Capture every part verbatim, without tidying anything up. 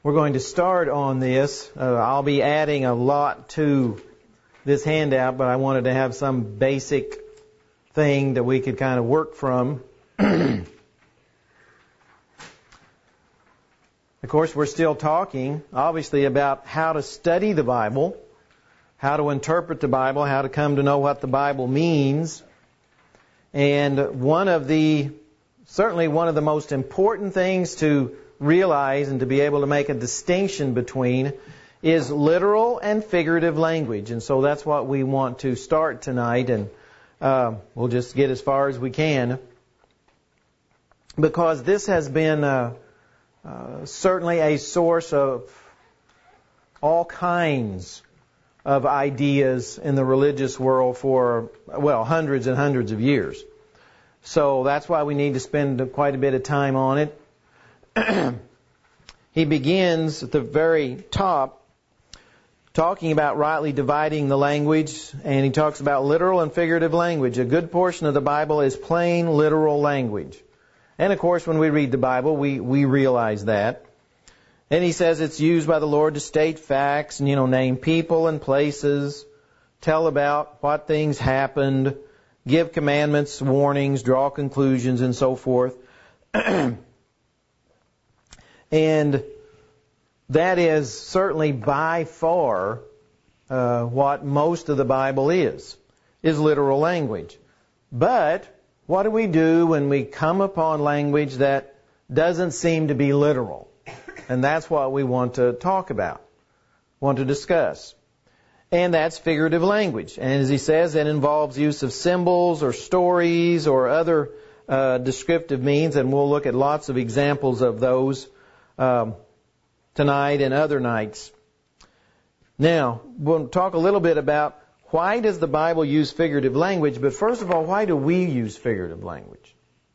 we're going to start on this. Uh, I'll be adding a lot to this handout, but I wanted to have some basic thing that we could kind of work from. Of course, we're still talking, obviously, about how to study the Bible, how to interpret the Bible, how to come to know what the Bible means. And one of the, certainly one of the most important things to realize and to be able to make a distinction between is literal and figurative language. And so that's what we want to start tonight, and uh, we'll just get as far as we can. Because this has been uh, uh, certainly a source of all kinds of ideas in the religious world for, well, hundreds and hundreds of years. So that's why we need to spend quite a bit of time on it. He begins at the very top talking about rightly dividing the language, and he talks about literal and figurative language. A good portion of the Bible is plain literal language. And of course, when we read the Bible, we, we realize that. And he says it's used by the Lord to state facts and, you know, name people and places, tell about what things happened, give commandments, warnings, draw conclusions, and so forth. And that is certainly by far uh, what most of the Bible is, is literal language. But what do we do when we come upon language that doesn't seem to be literal? And that's what we want to talk about, want to discuss. And that's figurative language. And as he says, it involves use of symbols or stories or other uh, descriptive means, and we'll look at lots of examples of those um, tonight and other nights. Now, we'll talk a little bit about why does the Bible use figurative language, but first of all, why do we use figurative language?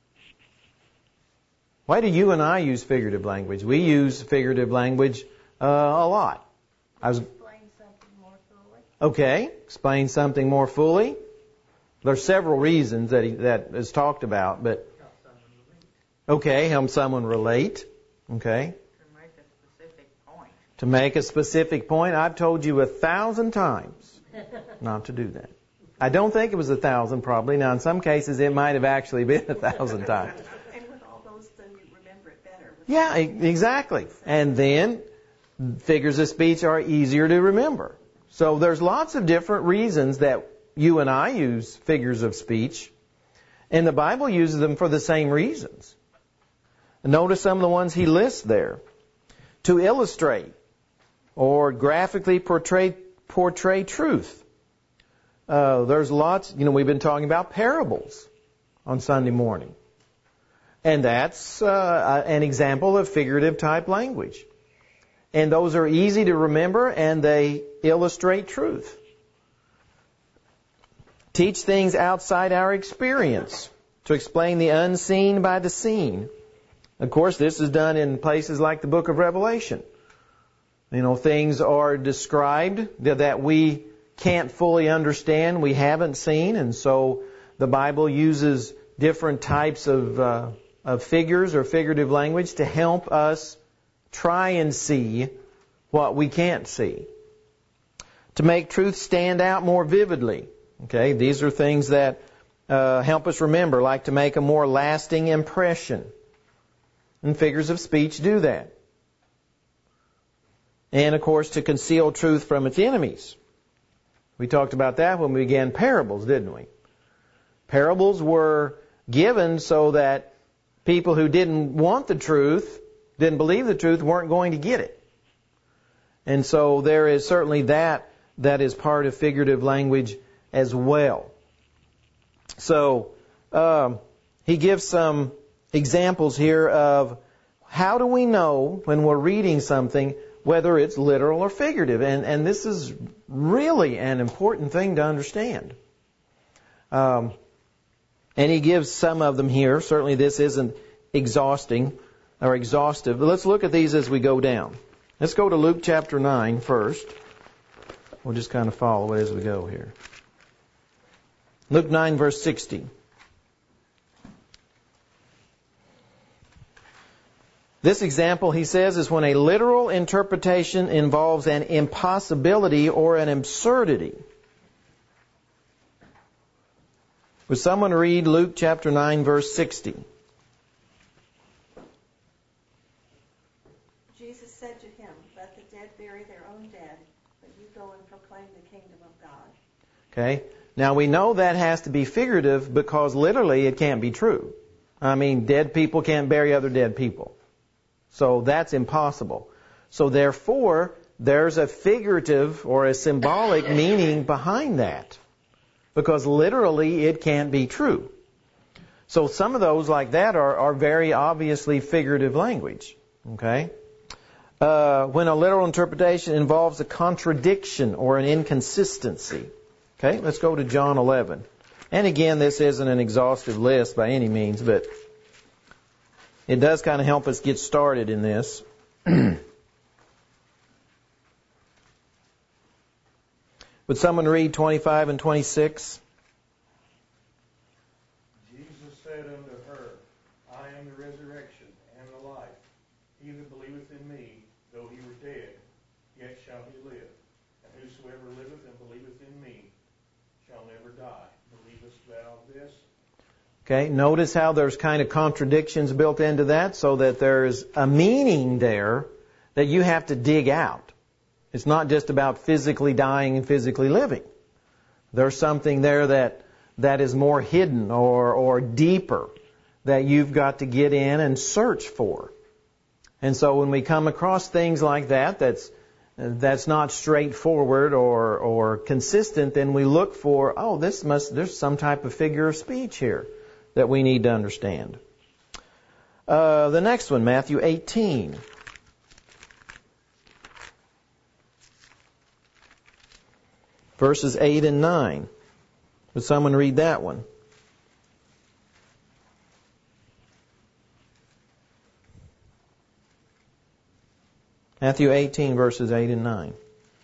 Why do you and I use figurative language? We use figurative language uh, a lot. I was Explain something more fully. Okay, explain something more fully. There are several reasons that he, that is talked about, but okay, help someone relate. Okay. To make a specific point. To make a specific point, I've told you a thousand times not to do that. I don't think it was a thousand probably. Now, in some cases, it might have actually been a thousand times. And with all those, then you remember it better. Yeah, e- exactly. And then figures of speech are easier to remember. So there's lots of different reasons that you and I use figures of speech, and the Bible uses them for the same reasons. Notice some of the ones he lists there. To illustrate or graphically portray portray truth. Uh, there's lots, you know, we've been talking about parables on Sunday morning. And that's uh, an example of figurative type language. And those are easy to remember, and they illustrate truth. Teach things outside our experience, to explain the unseen by the seen. Of course, this is done in places like the book of Revelation. You know, things are described that we can't fully understand, we haven't seen, and so the Bible uses different types of, uh, of figures or figurative language to help us try and see what we can't see. To make truth stand out more vividly. Okay, these are things that uh, help us remember, like to make a more lasting impression. And figures of speech do that. And, of course, to conceal truth from its enemies. We talked about that when we began parables, didn't we? Parables were given so that people who didn't want the truth, didn't believe the truth, weren't going to get it. And so there is certainly that that is part of figurative language as well. So um, he gives some examples here of how do we know when we're reading something whether it's literal or figurative. And, and this is really an important thing to understand. Um, and he gives some of them here. Certainly this isn't exhausting or exhaustive. But let's look at these as we go down. Let's go to Luke chapter nine first. We'll just kind of follow it as we go here. Luke nine verse sixty. This example, he says, is when a literal interpretation involves an impossibility or an absurdity. Would someone read Luke chapter nine, verse sixty? Jesus said to him, "Let the dead bury their own dead, but you go and proclaim the kingdom of God." Okay. Now we know that has to be figurative because literally it can't be true. I mean, dead people can't bury other dead people. So that's impossible. So therefore, there's a figurative or a symbolic meaning behind that. Because literally it can't be true. So some of those like that are, are very obviously figurative language. Okay? Uh, when a literal interpretation involves a contradiction or an inconsistency. Okay, let's go to John eleven. And again, this isn't an exhaustive list by any means, but it does kind of help us get started in this. Would someone read twenty-five and twenty-six? Jesus said unto her, I am the resurrection and the life. He that believeth in me, though he were dead, yet shall he live. And whosoever liveth and believeth in me shall never die. Believest thou this? Okay, notice how there's kind of contradictions built into that, so that there's a meaning there that you have to dig out. It's not just about physically dying and physically living. There's something there that that is more hidden or, or deeper that you've got to get in and search for. And so when we come across things like that, that's that's not straightforward or or consistent, then we look for, oh, this must there's some type of figure of speech here that we need to understand. Uh, the next one, Matthew eighteen. Verses eight and nine. Would someone read that one? Matthew eighteen, verses eight and nine.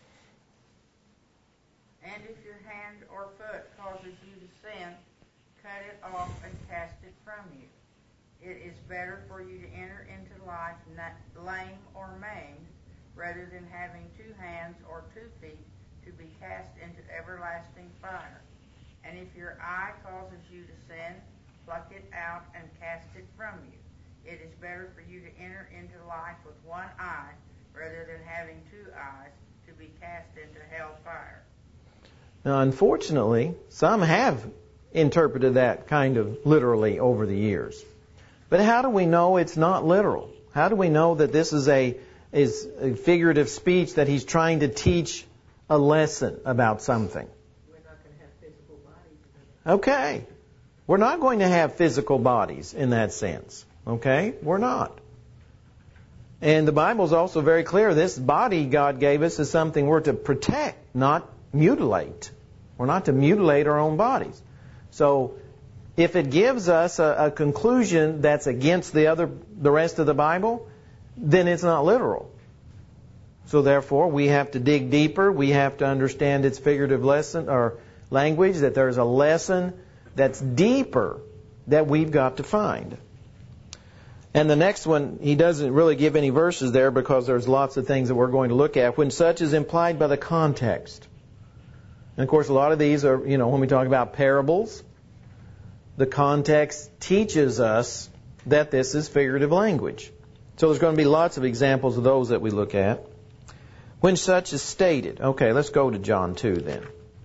And if your hand or foot causes you to sin, cut it off and cast it from you. It is better for you to enter into life lame or maimed, rather than having two hands or two feet to be cast into everlasting fire. And if your eye causes you to sin, pluck it out and cast it from you. It is better for you to enter into life with one eye, rather than having two eyes to be cast into hell fire. Now, unfortunately, some have interpreted that kind of literally over the years. But how do we know it's not literal? How do we know that this is a is a figurative speech that he's trying to teach a lesson about something? We're not going to have physical bodies. Okay. We're not going to have physical bodies in that sense. Okay? We're not. And the Bible is also very clear. This body God gave us is something we're to protect, not mutilate. We're not to mutilate our own bodies. So if it gives us a, a conclusion that's against the other, the rest of the Bible, then it's not literal. So therefore, we have to dig deeper. We have to understand its figurative lesson or language, that there's a lesson that's deeper that we've got to find. And the next one, he doesn't really give any verses there because there's lots of things that we're going to look at. When such is implied by the context. And of course, a lot of these are, you know, when we talk about parables, the context teaches us that this is figurative language. So there's going to be lots of examples of those that we look at. When such is stated. Okay, let's go to John two then.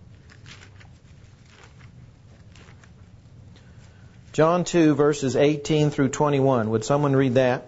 John two, verses eighteen through twenty-one. Would someone read that?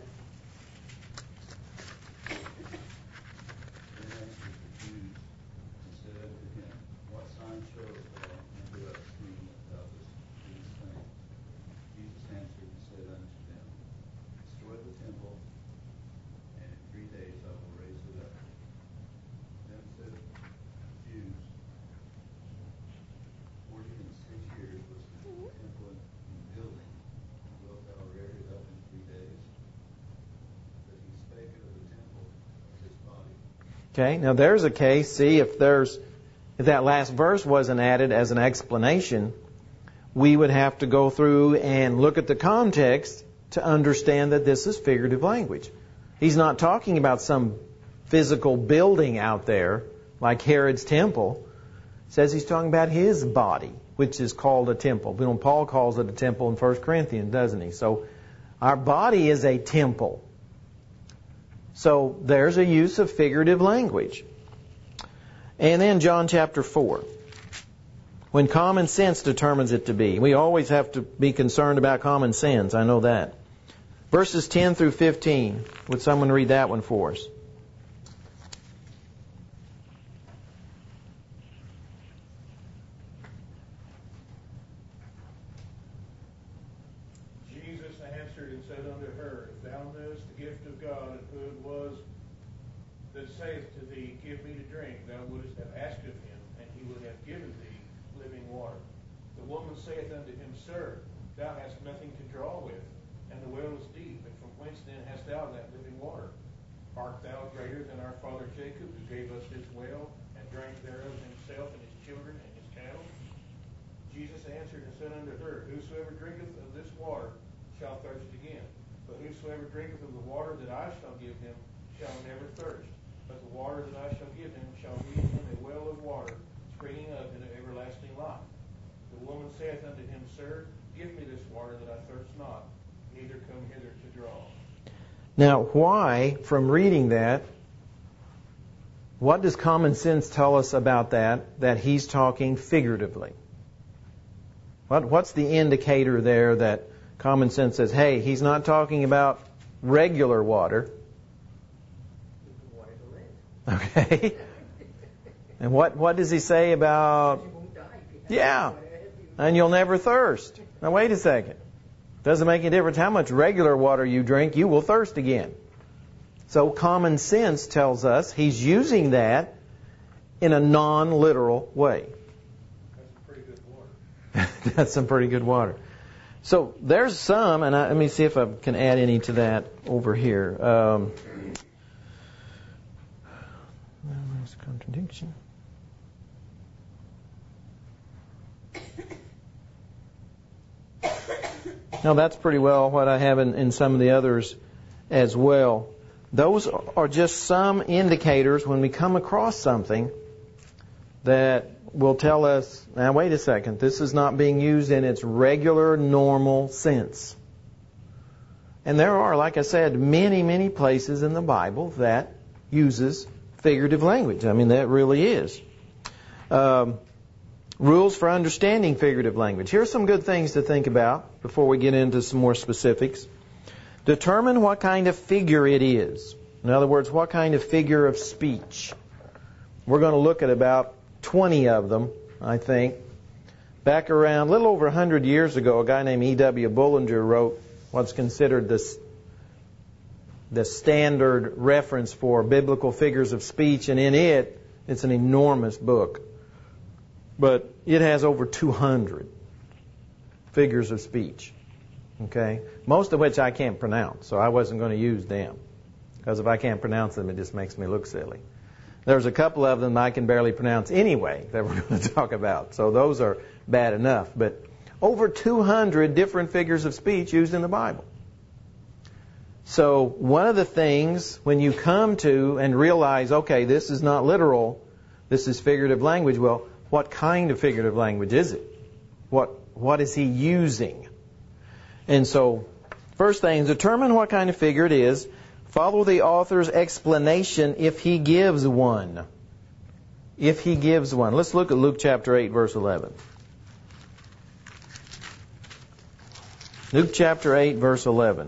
Okay, now there's a case. See, if there's if that last verse wasn't added as an explanation, we would have to go through and look at the context to understand that this is figurative language. He's not talking about some physical building out there like Herod's temple. It says he's talking about his body, which is called a temple. You know, Paul calls it a temple in First Corinthians, doesn't he? So our body is a temple. So there's a use of figurative language. And then John chapter four. When common sense determines it to be. We always have to be concerned about common sense. I know that. Verses ten through fifteen. Would someone read that one for us? Jesus answered and said unto her, If thou knewest the gift of God, and who it was that saith to thee, Give me to drink, thou wouldest have asked of him, and he would have given thee living water. The woman saith unto him, Sir, thou hast nothing to draw with, and the well is deep, and from whence then hast thou that living water? Art thou greater than our father Jacob, who gave us his well, and drank thereof himself and his children and his cattle? Jesus answered and said unto her, Whosoever drinketh of this water shall thirst again. But whosoever drinketh of the water that I shall give him shall never thirst. But the water that I shall give him shall be in him a well of water, springing up into everlasting life. The woman saith unto him, Sir, give me this water that I thirst not, neither come hither to draw. Now, why, from reading that, what does common sense tell us about that, that he's talking figuratively? What, what's the indicator there that common sense says, hey, he's not talking about regular water? Okay. And what, what does he say about, yeah, and you'll never thirst? Now, wait a second. Doesn't make any difference how much regular water you drink, you will thirst again. So common sense tells us he's using that in a non-literal way. That's pretty good water. That's some pretty good water. So there's some, and I, let me see if I can add any to that over here. Um, there's a contradiction. No, that's pretty well what I have in, in some of the others as well. Those are just some indicators when we come across something that will tell us, now wait a second, this is not being used in its regular, normal sense. And there are, like I said, many, many places in the Bible that uses figurative language. I mean, that really is. Um, rules for understanding figurative language. Here's some good things to think about before we get into some more specifics. Determine what kind of figure it is. In other words, what kind of figure of speech. We're going to look at about twenty of them, I think. Back around a little over one hundred years ago, a guy named E W Bullinger wrote what's considered this, the standard reference for biblical figures of speech, and in it, it's an enormous book. But it has over two hundred figures of speech. Okay? Most of which I can't pronounce, so I wasn't going to use them. Because if I can't pronounce them, it just makes me look silly. There's a couple of them I can barely pronounce anyway that we're going to talk about. So those are bad enough. But over two hundred different figures of speech used in the Bible. So one of the things when you come to and realize, okay, this is not literal, this is figurative language, well, what kind of figurative language is it? What What is he using? And so, first thing, determine what kind of figure it is. Follow the author's explanation if he gives one. If he gives one. Let's look at Luke chapter eight, verse eleven. Luke chapter eight, verse eleven.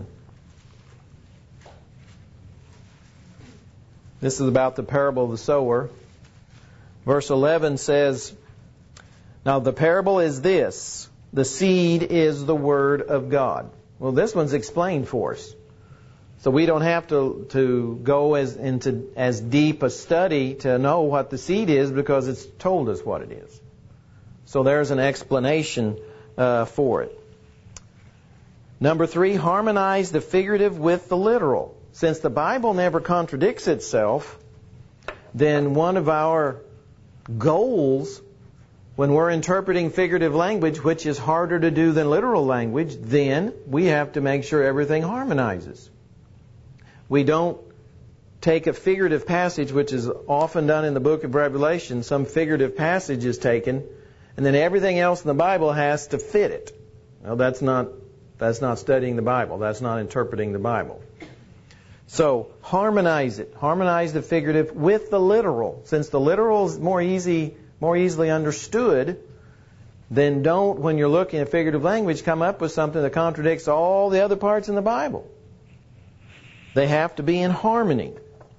This is about the parable of the sower. Verse eleven says, now the parable is this. The seed is the word of God. Well, this one's explained for us. So we don't have to, to go as into as deep a study to know what the seed is because it's told us what it is. So there's an explanation uh, for it. Number three, harmonize the figurative with the literal. Since the Bible never contradicts itself, then one of our goals when we're interpreting figurative language, which is harder to do than literal language, then we have to make sure everything harmonizes. We don't take a figurative passage, which is often done in the book of Revelation. Some figurative passage is taken, and then everything else in the Bible has to fit it. Well, that's not that's not studying the Bible. That's not interpreting the Bible. So harmonize it. Harmonize the figurative with the literal. Since the literal is more easy, more easily understood, then don't, when you're looking at figurative language, come up with something that contradicts all the other parts in the Bible. They have to be in harmony.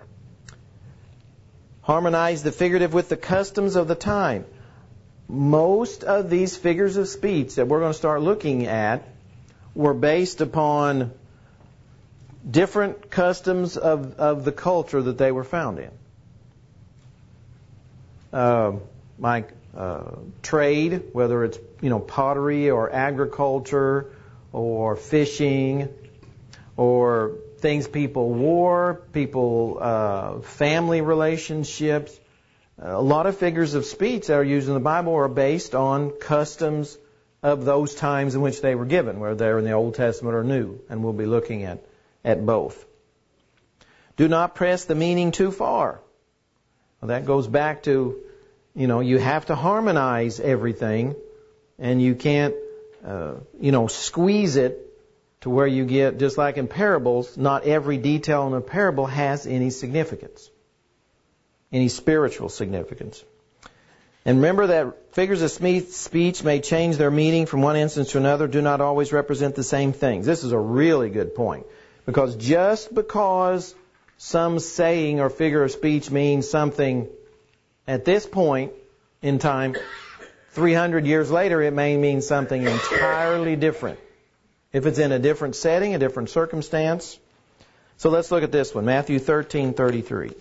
Harmonize the figurative with the customs of the time. Most of these figures of speech that we're going to start looking at were based upon different customs of, of the culture that they were found in. Uh, like uh, trade, whether it's you know pottery or agriculture or fishing or things people wore, people, uh, family relationships. A lot of figures of speech that are used in the Bible are based on customs of those times in which they were given, whether they're in the Old Testament or New, and we'll be looking at, at both. Do not press the meaning too far. Well, that goes back to, you know, you have to harmonize everything, and you can't, uh, you know, squeeze it to where you get, just like in parables, not every detail in a parable has any significance, any spiritual significance. And remember that figures of speech may change their meaning from one instance to another, do not always represent the same things. This is a really good point, because just because some saying or figure of speech means something at this point in time, three hundred years later it may mean something entirely different. If it's in a different setting, a different circumstance. So let's look at this one, Matthew thirteen thirty-three.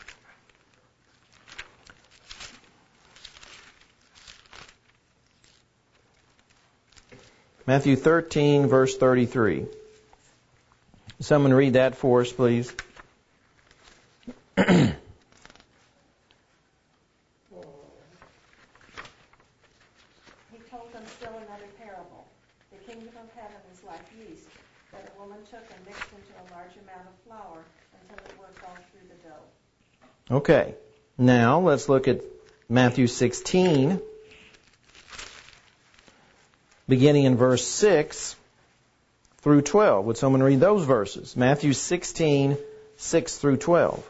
Matthew thirteen, verse thirty-three. Someone read that for us, please. Okay, now let's look at Matthew sixteen, beginning in verse six through twelve. Would someone read those verses? Matthew sixteen, six through twelve.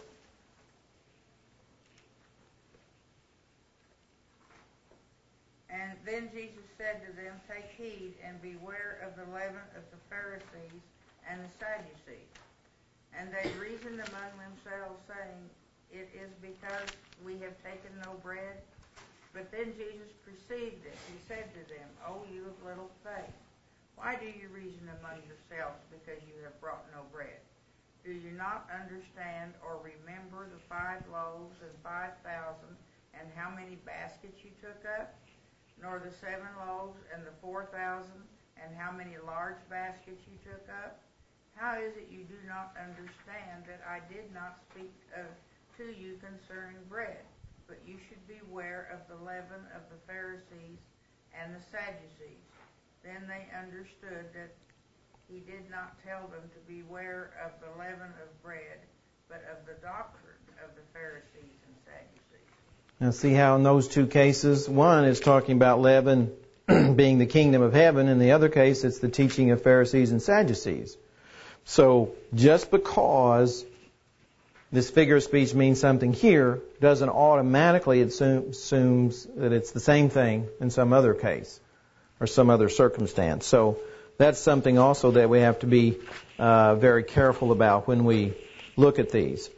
And then Jesus said to them, take heed and beware of the leaven of the Pharisees and the Sadducees. And they reasoned among themselves, saying, it is because we have taken no bread. But then Jesus perceived it. He said to them, O you of little faith, why do you reason among yourselves because you have brought no bread? Do you not understand or remember the five loaves and five thousand and how many baskets you took up? Nor the seven loaves and the four thousand and how many large baskets you took up? How is it you do not understand that I did not speak of to you concerning bread, but you should beware of the leaven of the Pharisees and the Sadducees? Then they understood that he did not tell them to beware of the leaven of bread, but of the doctrine of the Pharisees and Sadducees. Now see how in those two cases, one is talking about leaven being the kingdom of heaven, in the other case it's the teaching of Pharisees and Sadducees. So just because this figure of speech means something here doesn't automatically assume, assumes that it's the same thing in some other case or some other circumstance. So that's something also that we have to be uh, very careful about when we look at these.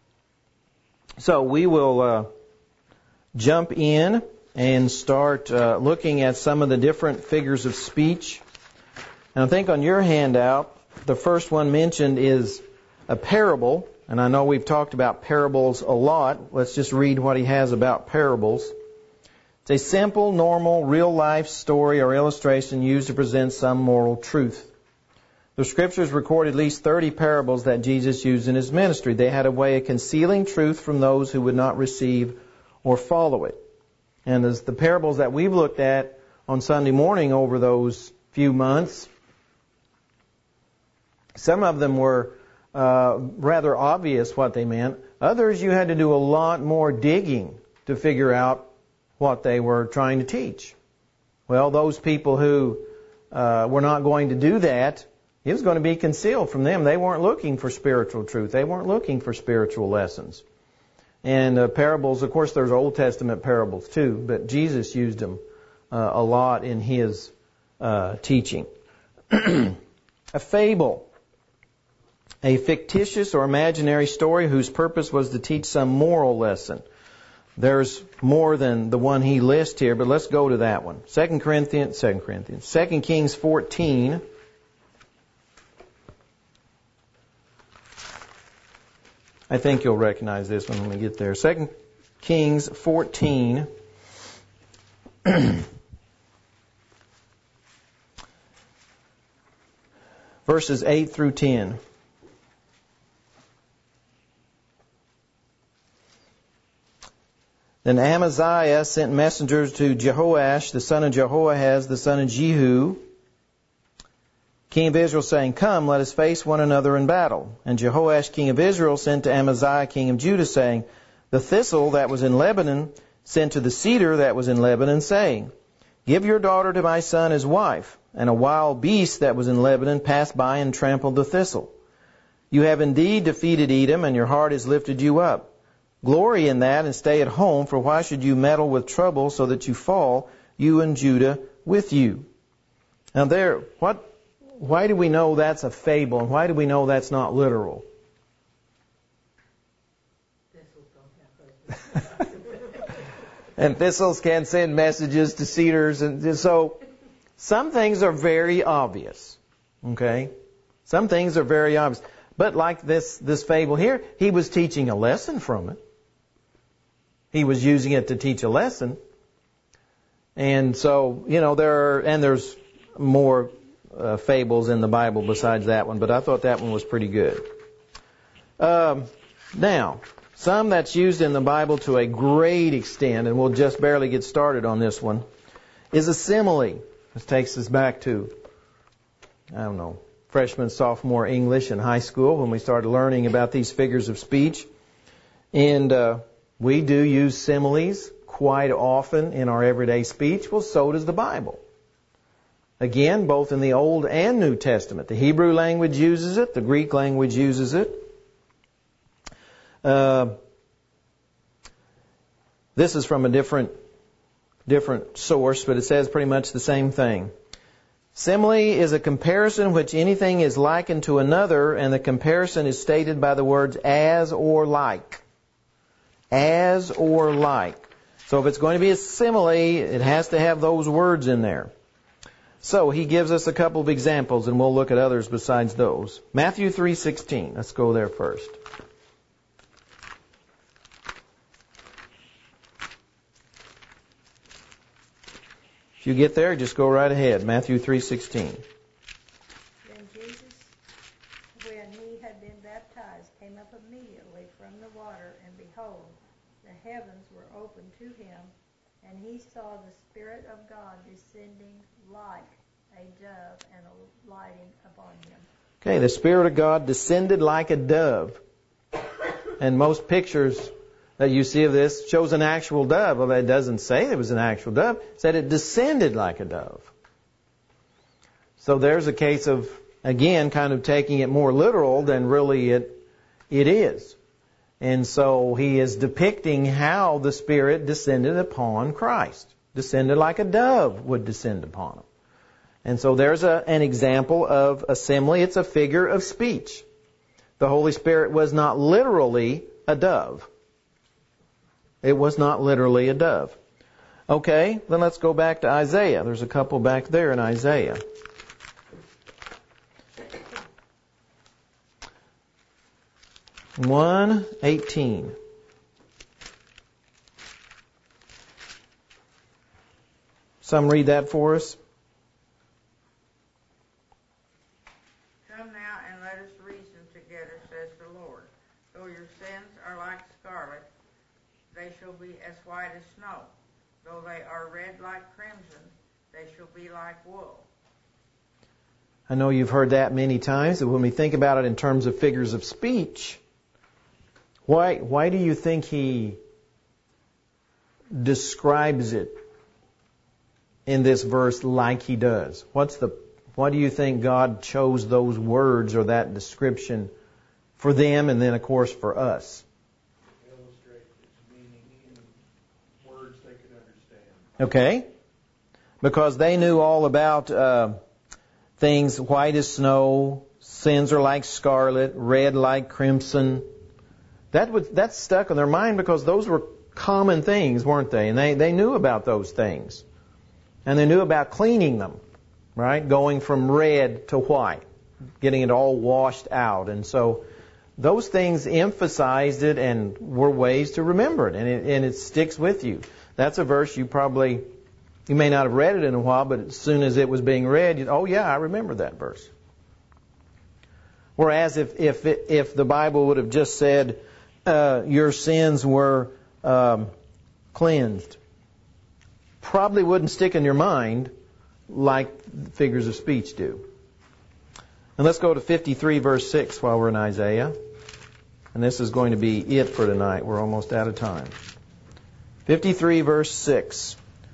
So we will uh, jump in and start uh, looking at some of the different figures of speech. And I think on your handout, the first one mentioned is a parable. And I know we've talked about parables a lot. Let's just read what he has about parables. It's a simple, normal, real-life story or illustration used to present some moral truth. The Scriptures record at least thirty parables that Jesus used in his ministry. They had a way of concealing truth from those who would not receive or follow it. And as the parables that we've looked at on Sunday morning over those few months, some of them were uh, rather obvious what they meant. Others you had to do a lot more digging to figure out what they were trying to teach. Well, those people who uh, were not going to do that, it was going to be concealed from them. They weren't looking for spiritual truth. They weren't looking for spiritual lessons. And uh, parables, of course, there's Old Testament parables too, but Jesus used them uh, a lot in His uh, teaching. A fable, a fictitious or imaginary story whose purpose was to teach some moral lesson. There's more than the one he lists here, but let's go to that one. Second Corinthians, Second Corinthians, Second Kings fourteen. I think you'll recognize this one when we get there. Second Kings fourteen. Verses eight through ten. Then Amaziah sent messengers to Jehoash, the son of Jehoahaz, the son of Jehu, king of Israel, saying, Come, let us face one another in battle. And Jehoash, king of Israel, sent to Amaziah, king of Judah, saying, The thistle that was in Lebanon sent to the cedar that was in Lebanon, saying, Give your daughter to my son as wife. And a wild beast that was in Lebanon passed by and trampled the thistle. You have indeed defeated Edom, and your heart has lifted you up. Glory in that and stay at home, for why should you meddle with trouble so that you fall, you and Judah with you? Now there, what, why do we know that's a fable, and why do we know that's not literal? And thistles can send messages to cedars, and so some things are very obvious. Okay? Some things are very obvious. But like this, this fable here, he was teaching a lesson from it. He was using it to teach a lesson. And so, you know, there are, and there's more uh, fables in the Bible besides that one, but I thought that one was pretty good. Um, now, some that's used in the Bible to a great extent, and we'll just barely get started on this one, is a simile. This takes us back to, I don't know, freshman, sophomore English in high school when we started learning about these figures of speech. And uh, we do use similes quite often in our everyday speech. Well, so does the Bible. Again, both in the Old and New Testament. The Hebrew language uses it. The Greek language uses it. Uh, this is from a different, different source, but it says pretty much the same thing. Simile is a comparison in which anything is likened to another, and the comparison is stated by the words as or like. As or like. So if it's going to be a simile, it has to have those words in there. So he gives us a couple of examples, and we'll look at others besides those. Matthew three sixteen. Let's go there first. If you get there, just go right ahead. Matthew three sixteen. Then Jesus, when he had been baptized, came up immediately from the water, and behold, the heavens were opened to him, and he saw the Spirit of God descending like a dove and alighting upon him. Okay, the Spirit of God descended like a dove. And most pictures that you see of this shows an actual dove. Well, that doesn't say it was an actual dove. It said it descended like a dove. So there's a case of, again, kind of taking it more literal than really it it is. And so he is depicting how the Spirit descended upon Christ. Descended like a dove would descend upon him. And so there's a, an example of a simile. It's a figure of speech. The Holy Spirit was not literally a dove. It was not literally a dove. Okay, then let's go back to Isaiah. There's a couple back there in Isaiah. one eighteen. Some read that for us. Come now and let us reason together, says the Lord. Though your sins are like scarlet, they shall be as white as snow. Though they are red like crimson, they shall be like wool. I know you've heard that many times, but when we think about it in terms of figures of speech, why why do you think he describes it in this verse like he does? What's the why do you think God chose those words or that description for them and then of course for us? Illustrate its meaning in words they could understand. Okay. Because they knew all about uh, things white as snow, sins are like scarlet, red like crimson. That would that's stuck in their mind because those were common things, weren't they? And they, they knew about those things. And they knew about cleaning them, right? Going from red to white, getting it all washed out. And so those things emphasized it and were ways to remember it. And it, and it sticks with you. That's a verse you probably, you may not have read it in a while, but as soon as it was being read, you, oh yeah, I remember that verse. Whereas if if it, if the Bible would have just said, uh, your sins were um, cleansed, probably wouldn't stick in your mind like figures of speech do. And let's go to fifty-three verse six while we're in Isaiah. And this is going to be it for tonight. We're almost out of time. fifty-three verse six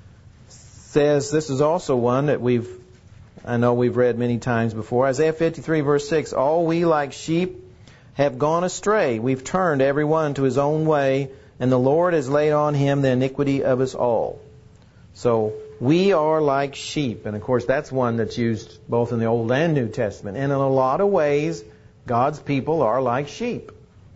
says, this is also one that we've, I know we've read many times before. Isaiah fifty-three verse six, all we like sheep have gone astray. We've turned every one to his own way, and the Lord has laid on him the iniquity of us all. So we are like sheep. And of course that's one that's used both in the Old and New Testament. And in a lot of ways, God's people are like sheep.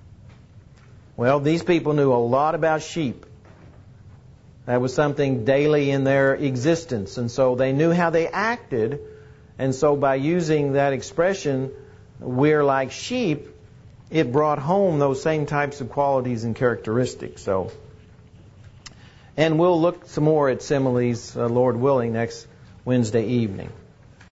Well, these people knew a lot about sheep. That was something daily in their existence. And so they knew how they acted. And so by using that expression, we're like sheep, it brought home those same types of qualities and characteristics. So, and we'll look some more at similes, uh, Lord willing, next Wednesday evening.